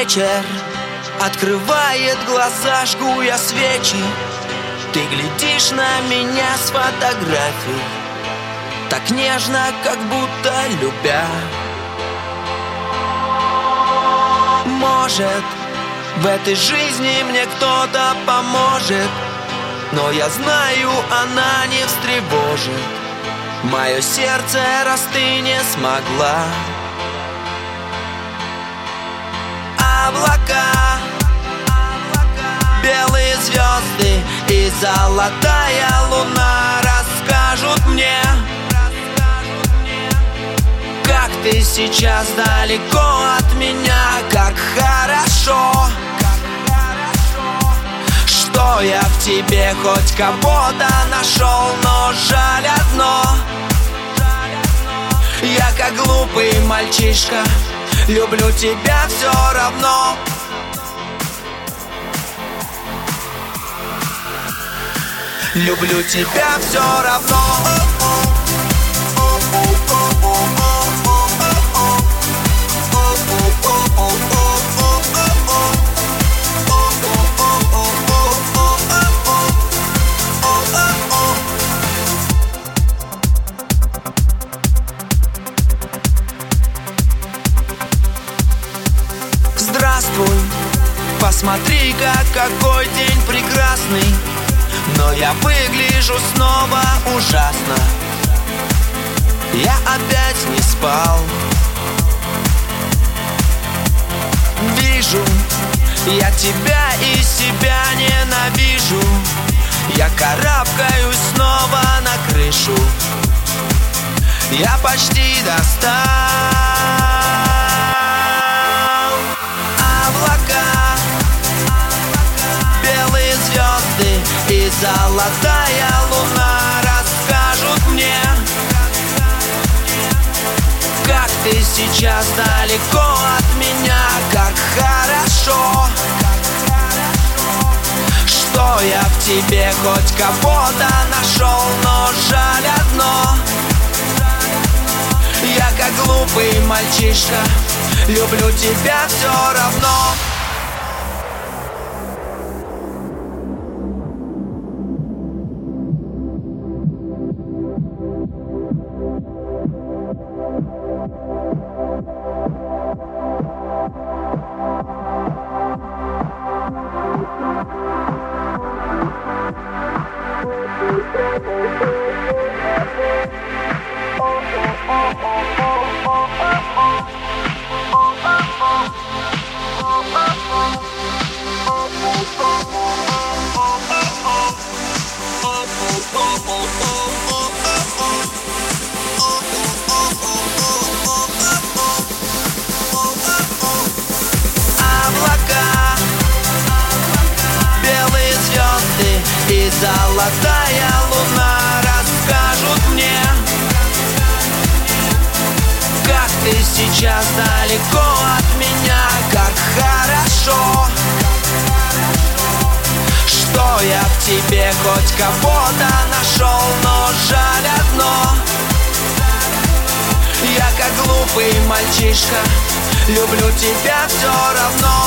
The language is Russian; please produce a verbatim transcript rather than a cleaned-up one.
вечер открывает глаза, жгу я свечи. Ты глядишь на меня с фотографий, так нежно, как будто любя. Может, в этой жизни мне кто-то поможет, но я знаю, она не встревожит. Мое сердце, раз ты не смогла. Облака, белые звезды и золотая луна расскажут мне, как ты сейчас далеко от меня, как хорошо, что я в тебе хоть кого-то нашел. Но жаль одно, я как глупый мальчишка, люблю тебя все равно. Люблю тебя все равно. Здравствуй, посмотри-ка, какой день прекрасный. Но я выгляжу снова ужасно. Я опять не спал. Вижу, я тебя и себя ненавижу. Я карабкаюсь снова на крышу. Я почти достал. Облака, белые звезды и золотая луна расскажут мне, как ты сейчас далеко от меня, как хорошо, что я в тебе хоть кого-то нашел. Но жаль одно, я как глупый мальчишка, люблю тебя все равно. Облака, белые звезды и золотая луна расскажут мне, как ты сейчас далеко от меня, как хорошо, что я в тебе хоть кого-то нашел. Но жаль одно, я как глупый мальчишка, люблю тебя все равно.